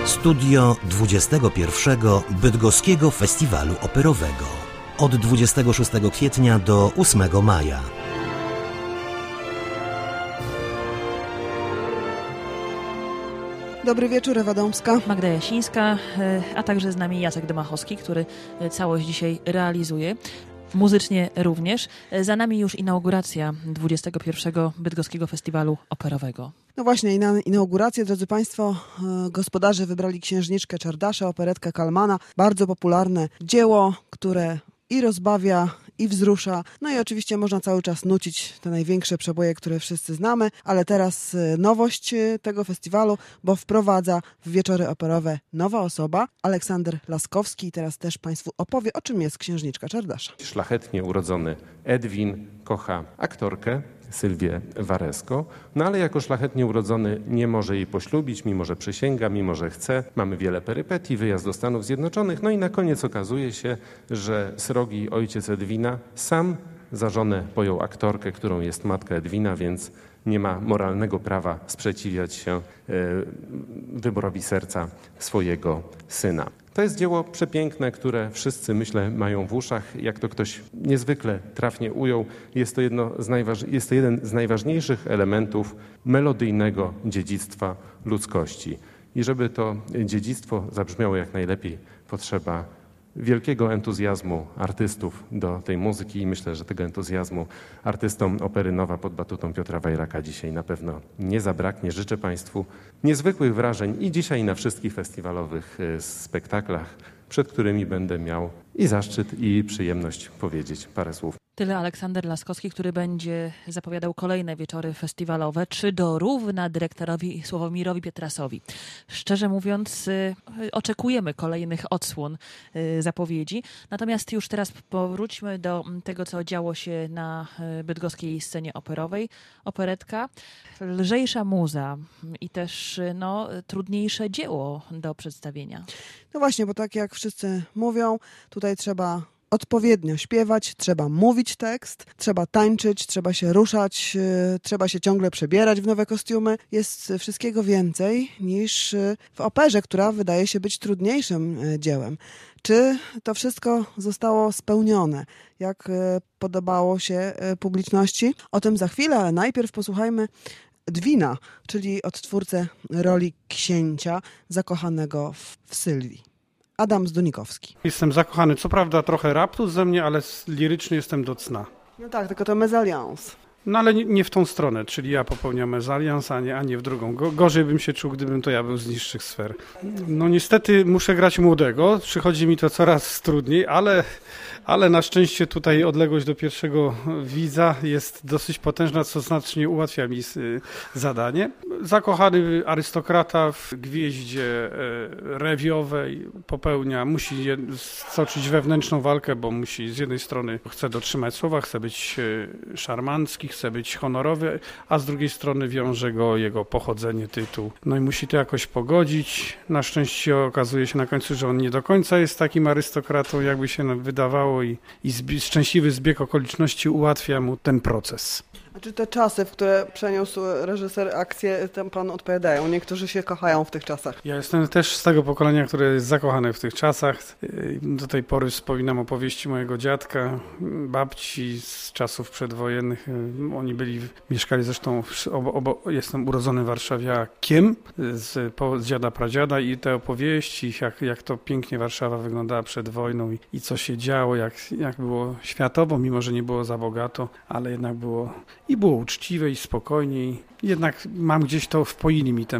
Studio 21. Bydgoskiego Festiwalu Operowego. Od 26 kwietnia do 8 maja. Dobry wieczór, Ewa Dąbska. Magda Jasińska, a także z nami Jacek Dymachowski, który całość dzisiaj realizuje. Muzycznie również. Za nami już inauguracja 21. Bydgoskiego Festiwalu Operowego. No właśnie, na inaugurację, drodzy Państwo, gospodarze wybrali Księżniczkę Czardasza, operetkę Kalmana. Bardzo popularne dzieło, które i rozbawia, i wzrusza. No i oczywiście można cały czas nucić te największe przeboje, które wszyscy znamy, ale teraz nowość tego festiwalu, bo wprowadza w wieczory operowe nowa osoba, Aleksander Laskowski. I teraz też Państwu opowie, o czym jest Księżniczka Czardasza. Szlachetnie urodzony Edwin kocha aktorkę Sylwię Waresko, no ale jako szlachetnie urodzony nie może jej poślubić, mimo że przysięga, mimo że chce. Mamy wiele perypetii, wyjazd do Stanów Zjednoczonych, no i na koniec okazuje się, że srogi ojciec Edwina sam za żonę pojął aktorkę, którą jest matka Edwina, więc nie ma moralnego prawa sprzeciwiać się wyborowi serca swojego syna. To jest dzieło przepiękne, które wszyscy, myślę, mają w uszach. Jak to ktoś niezwykle trafnie ujął, jest to jeden z najważniejszych elementów melodyjnego dziedzictwa ludzkości. I żeby to dziedzictwo zabrzmiało jak najlepiej, potrzeba wielkiego entuzjazmu artystów do tej muzyki i myślę, że tego entuzjazmu artystom Opery Nowa pod batutą Piotra Wajraka dzisiaj na pewno nie zabraknie. Życzę Państwu niezwykłych wrażeń i dzisiaj i na wszystkich festiwalowych spektaklach, przed którymi będę miał i zaszczyt, i przyjemność powiedzieć parę słów. Tyle Aleksander Laskowski, który będzie zapowiadał kolejne wieczory festiwalowe, czy dorówna dyrektorowi Sławomirowi Pietrasowi. Szczerze mówiąc, oczekujemy kolejnych odsłon zapowiedzi. Natomiast już teraz powróćmy do tego, co działo się na bydgoskiej scenie operowej. Operetka, lżejsza muza i też trudniejsze dzieło do przedstawienia. No właśnie, bo tak jak wszyscy mówią, tutaj trzeba odpowiednio śpiewać, trzeba mówić tekst, trzeba tańczyć, trzeba się ruszać, trzeba się ciągle przebierać w nowe kostiumy. Jest wszystkiego więcej niż w operze, która wydaje się być trudniejszym dziełem. Czy to wszystko zostało spełnione? Jak podobało się publiczności? O tym za chwilę, ale najpierw posłuchajmy Edwina, czyli odtwórcę roli księcia zakochanego w Sylwii. Adam Zdunikowski. Jestem zakochany, co prawda trochę raptus ze mnie, ale liryczny jestem do cna. No tak, tylko to mezalians. No ale nie w tą stronę, czyli ja popełniam mezalians, a nie w drugą. Gorzej bym się czuł, gdybym to ja był z niższych sfer. No niestety muszę grać młodego, przychodzi mi to coraz trudniej, ale na szczęście tutaj odległość do pierwszego widza jest dosyć potężna, co znacznie ułatwia mi zadanie. Zakochany arystokrata w gwieździe rewiowej musi stoczyć wewnętrzną walkę, bo musi z jednej strony chce dotrzymać słowa, chce być szarmancki, chce być honorowy, a z drugiej strony wiąże go jego pochodzenie, tytuł. No i musi to jakoś pogodzić. Na szczęście okazuje się na końcu, że on nie do końca jest takim arystokratą, jakby się wydawało i szczęśliwy zbieg okoliczności ułatwia mu ten proces. A czy te czasy, w które przeniósł reżyser akcję, tam panu odpowiadają? Niektórzy się kochają w tych czasach. Ja jestem też z tego pokolenia, które jest zakochane w tych czasach. Do tej pory wspominam opowieści mojego dziadka, babci z czasów przedwojennych. Oni mieszkali zresztą, jestem urodzony warszawiakiem z dziada pradziada i te opowieści, jak to pięknie Warszawa wyglądała przed wojną i co się działo, jak było światowo, mimo że nie było za bogato, ale jednak było uczciwe i spokojnie. Jednak mam gdzieś to, wpoili mi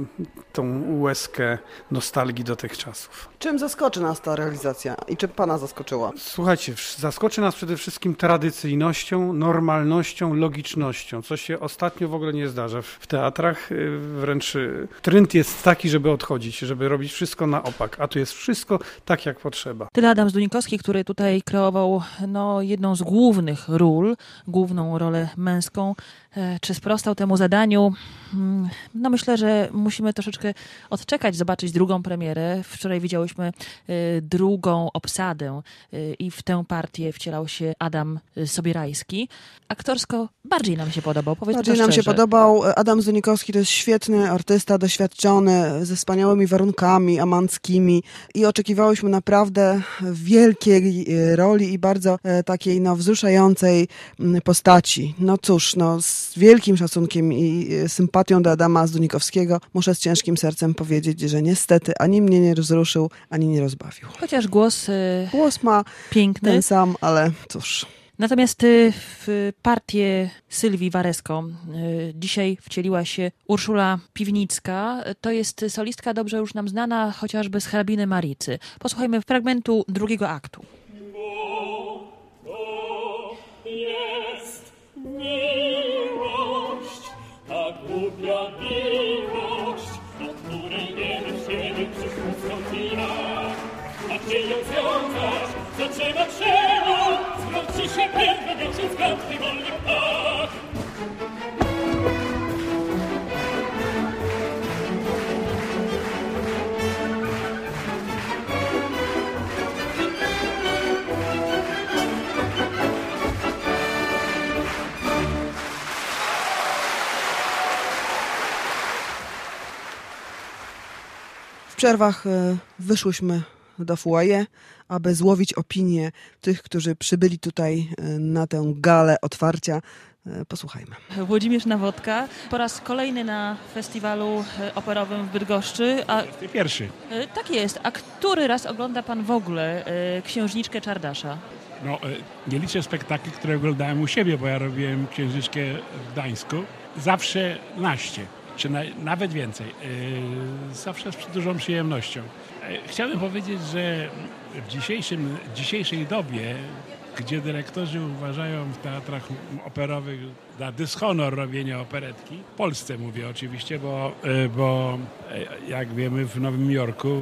tą łezkę nostalgii do tych czasów. Czym zaskoczy nas ta realizacja i czym pana zaskoczyła? Słuchajcie, zaskoczy nas przede wszystkim tradycyjnością, normalnością, logicznością, co się ostatnio w ogóle nie zdarza w teatrach. Wręcz trend jest taki, żeby odchodzić, żeby robić wszystko na opak, a tu jest wszystko tak, jak potrzeba. Tyle Adam Zdunikowski, który tutaj kreował jedną z głównych ról, główną rolę męską czy sprostał temu zadaniu. No myślę, że musimy troszeczkę odczekać, zobaczyć drugą premierę. Wczoraj widziałyśmy drugą obsadę i w tę partię wcielał się Adam Sobierajski. Aktorsko bardziej nam się podobał, powiedzmy Bardziej to nam się szczerze. podobał. Adam Zdunikowski to jest świetny artysta, doświadczony, ze wspaniałymi warunkami amanckimi i oczekiwałyśmy naprawdę wielkiej roli i bardzo takiej wzruszającej postaci. No cóż, z wielkim szacunkiem i sympatią do Adama Zdunikowskiego muszę z ciężkim sercem powiedzieć, że niestety ani mnie nie wzruszył, ani nie rozbawił. Chociaż głos Głos ma piękny. ten sam, ale cóż. Natomiast w partię Sylwii Waresko dzisiaj wcieliła się Urszula Piwnicka. To jest solistka dobrze już nam znana, chociażby z Hrabiny Maricy. Posłuchajmy fragmentu drugiego aktu. Jest miłość, ta głupia miłość, o której nie myślimy przyszłość skąd i jak. A gdzie ją związać, zatrzymać trzeba, zwróci się pewno, miał się zgadny wolny ptak. W przerwach wyszłyśmy do foyer, aby złowić opinię tych, którzy przybyli tutaj na tę galę otwarcia. Posłuchajmy. Włodzimierz Nawodka po raz kolejny na festiwalu operowym w Bydgoszczy. Pierwszy. Tak jest. A który raz ogląda pan w ogóle Księżniczkę Czardasza? Nie liczę spektakli, które oglądałem u siebie, bo ja robiłem Księżniczkę w Gdańsku. Zawsze naście, czy nawet więcej. Zawsze z dużą przyjemnością. Chciałbym powiedzieć, że w dzisiejszej dobie, gdzie dyrektorzy uważają w teatrach operowych za dyshonor robienia operetki, w Polsce mówię oczywiście, bo jak wiemy w Nowym Jorku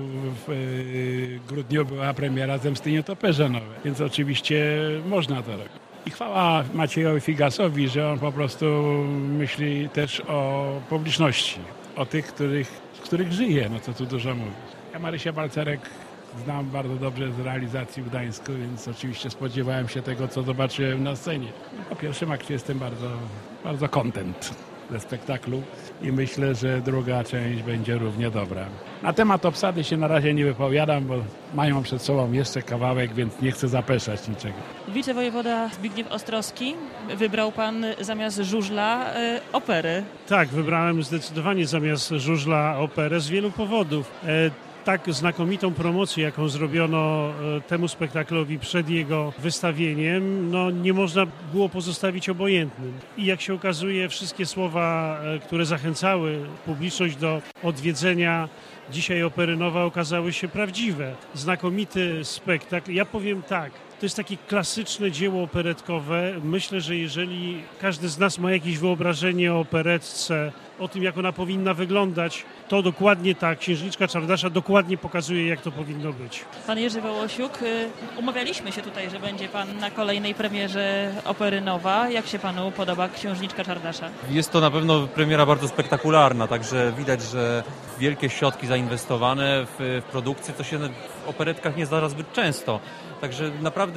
w grudniu była premiera Zemsty Nietoperza nowe, więc oczywiście można to robić. I chwała Maciejowi Figasowi, że on po prostu myśli też o publiczności, o tych, z których żyje, no co tu dużo mówić. Ja Marysię Balcerek znam bardzo dobrze z realizacji w Gdańsku, więc oczywiście spodziewałem się tego, co zobaczyłem na scenie. Po pierwszym akcie jestem bardzo, bardzo content ze spektaklu i myślę, że druga część będzie równie dobra. Na temat obsady się na razie nie wypowiadam, bo mają przed sobą jeszcze kawałek, więc nie chcę zapeszać niczego. Wicewojewoda Zbigniew Ostrowski, wybrał pan zamiast żużla operę. Tak, wybrałem zdecydowanie zamiast żużla operę z wielu powodów. Tak znakomitą promocję, jaką zrobiono temu spektaklowi przed jego wystawieniem, nie można było pozostawić obojętnym. I jak się okazuje, wszystkie słowa, które zachęcały publiczność do odwiedzenia dzisiaj Opery Nowa, okazały się prawdziwe. Znakomity spektakl. Ja powiem tak, to jest takie klasyczne dzieło operetkowe. Myślę, że jeżeli każdy z nas ma jakieś wyobrażenie o operetce, o tym, jak ona powinna wyglądać, to dokładnie tak. Księżniczka Czardasza dokładnie pokazuje, jak to powinno być. Pan Jerzy Wołosiuk, umawialiśmy się tutaj, że będzie pan na kolejnej premierze Opery Nowa. Jak się panu podoba Księżniczka Czardasza? Jest to na pewno premiera bardzo spektakularna, także widać, że wielkie środki zainwestowane w produkcję, co się w operetkach nie zdarza zbyt często. Także naprawdę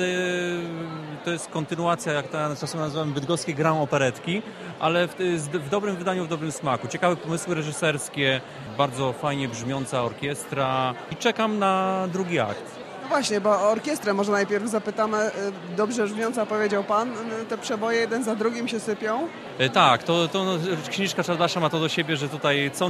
to jest kontynuacja, jak to czasem nazywamy, bydgoskie Grand Operetki, ale w dobrym wydaniu, w dobrym smaku. Ciekawe pomysły reżyserskie, bardzo fajnie brzmiąca orkiestra i czekam na drugi akt. No właśnie, bo o orkiestrę może najpierw zapytamy. Dobrze brzmiąca powiedział pan, te przeboje jeden za drugim się sypią? Tak, Księżniczka Czardasza ma to do siebie, że tutaj co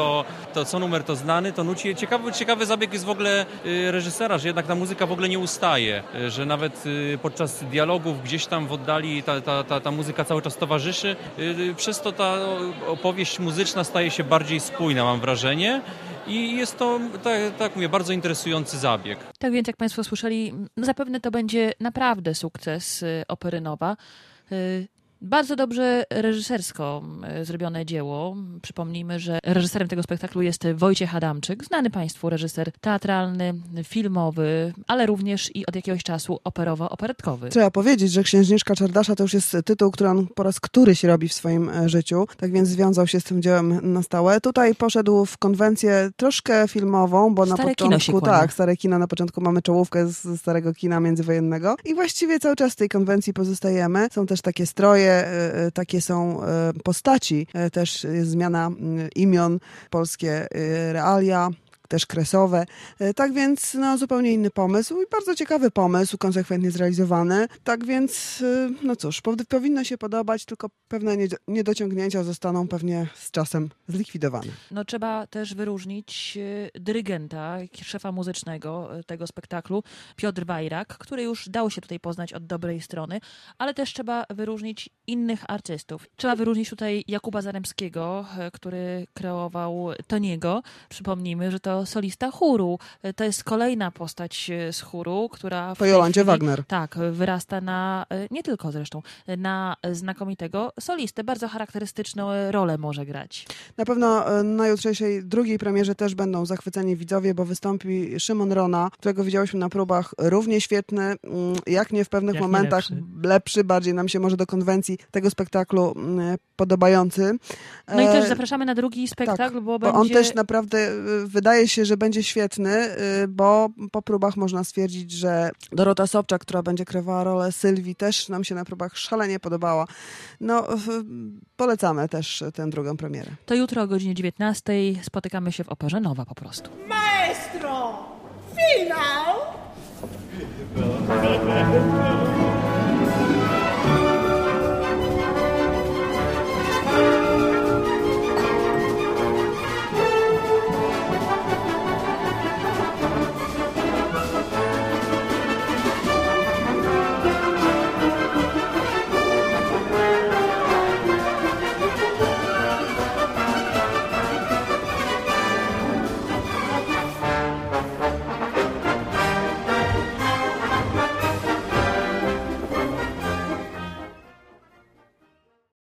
numer to znany, to nuci. Ciekawy zabieg jest w ogóle reżysera, że jednak ta muzyka w ogóle nie ustaje, że nawet podczas dialogów gdzieś tam w oddali ta muzyka cały czas towarzyszy. Przez to ta opowieść muzyczna staje się bardziej spójna, mam wrażenie. I jest to, tak mówię, bardzo interesujący zabieg. Tak więc, jak państwo słyszeli, zapewne to będzie naprawdę sukces Opery Nowa. Bardzo dobrze reżysersko zrobione dzieło. Przypomnijmy, że reżyserem tego spektaklu jest Wojciech Adamczyk, znany Państwu reżyser teatralny, filmowy, ale również i od jakiegoś czasu operowo-operetkowy. Trzeba powiedzieć, że Księżniczka Czardasza to już jest tytuł, który on po raz któryś robi w swoim życiu, tak więc związał się z tym dziełem na stałe. Tutaj poszedł w konwencję troszkę filmową, bo Stare na kino się początku, kłania. stare kino, na początku mamy czołówkę z starego kina międzywojennego i właściwie cały czas w tej konwencji pozostajemy. Są też takie stroje, takie są postaci, też jest zmiana imion, polskie realia, też kresowe. Tak więc no, zupełnie inny pomysł i bardzo ciekawy pomysł, konsekwentnie zrealizowany. Tak więc, no cóż, powinno się podobać, tylko pewne niedociągnięcia zostaną pewnie z czasem zlikwidowane. No, trzeba też wyróżnić dyrygenta, szefa muzycznego tego spektaklu, Piotr Wajrak, który już dał się tutaj poznać od dobrej strony, ale też trzeba wyróżnić innych artystów. Trzeba wyróżnić tutaj Jakuba Zaremskiego, który kreował Toniego. Przypomnijmy, że to solista chóru. To jest kolejna postać z chóru, która Po Jolancie Wagner. Tak, wyrasta na, nie tylko zresztą, na znakomitego solistę. Bardzo charakterystyczną rolę może grać. Na pewno na jutrzejszej drugiej premierze też będą zachwyceni widzowie, bo wystąpi Szymon Rona, którego widziałyśmy na próbach, równie świetny, jak nie w pewnych momentach lepszy, bardziej nam się może do konwencji tego spektaklu podobający. No i też zapraszamy na drugi spektakl, tak, bo on też naprawdę wydaje się, że będzie świetny, bo po próbach można stwierdzić, że Dorota Sobczak, która będzie kreowała rolę Sylwii, też nam się na próbach szalenie podobała. No, polecamy też tę drugą premierę. To jutro o godzinie 19:00 spotykamy się w Operze Nowa po prostu. Maestro! Finał!